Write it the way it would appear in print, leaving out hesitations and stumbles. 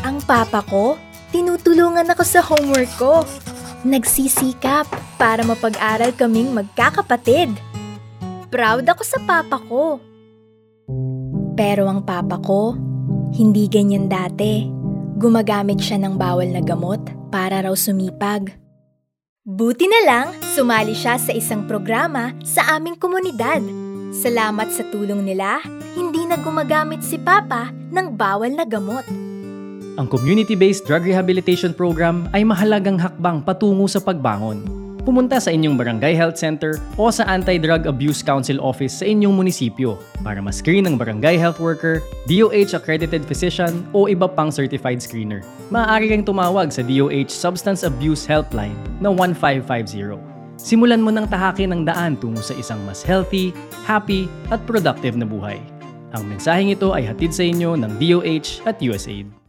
Ang papa ko, tinutulungan ako sa homework ko. Nagsisikap para mapag-aral kaming magkakapatid. Proud ako sa papa ko. Pero ang papa ko, hindi ganyan dati. Gumagamit siya ng bawal na gamot para raw sumipag. Buti na lang, sumali siya sa isang programa sa aming komunidad. Salamat sa tulong nila, hindi na gumagamit si Papa ng bawal na gamot. Ang Community-Based Drug Rehabilitation Program ay mahalagang hakbang patungo sa pagbangon. Pumunta sa inyong Barangay Health Center o sa Anti-Drug Abuse Council Office sa inyong munisipyo para ma-screen ng barangay health worker, DOH accredited physician o iba pang certified screener. Maaari kang tumawag sa DOH Substance Abuse Helpline na 1550. Simulan mo ng tahakin ang daan tungo sa isang mas healthy, happy at productive na buhay. Ang mensaheng ito ay hatid sa inyo ng DOH at USAID.